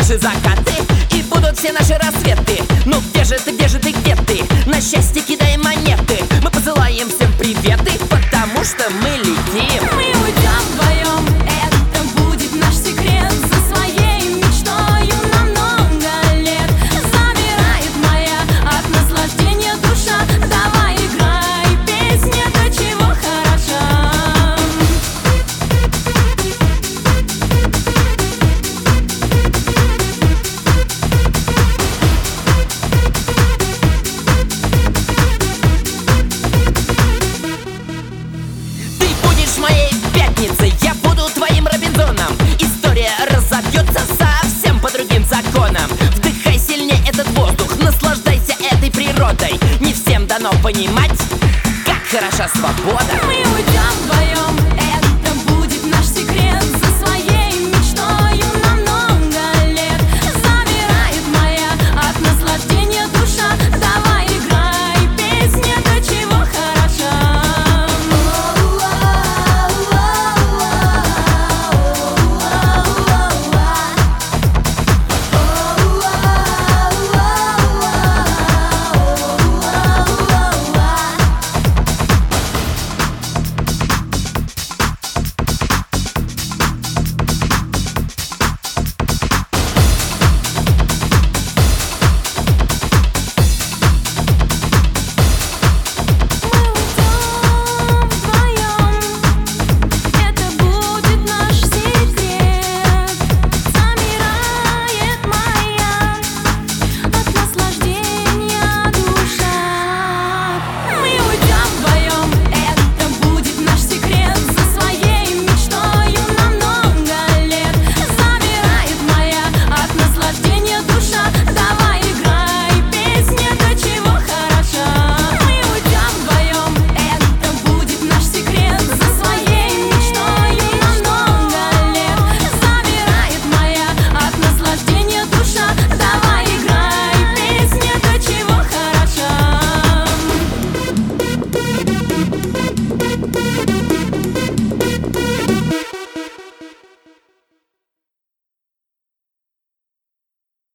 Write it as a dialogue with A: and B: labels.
A: наши закаты, и будут все наши рассветы. Ну где же ты, где же ты, где ты? На счастье кидай монеты. Мы посылаем всем приветы, потому что мы летим.
B: Мы уйдем вдвоем, это будет наш секрет. За своей мечтою на много лет. Замирает моя от наслаждения душа. Давай играй, песня до чего хороша.
A: Ты будешь моей пятницей, я буду твоим Робинзоном. История разобьется совсем по другим законам. Вдыхай сильнее этот воздух, наслаждайся этой природой. Не всем дано понимать, как хороша свобода.
B: Мы уйдем вдвоем.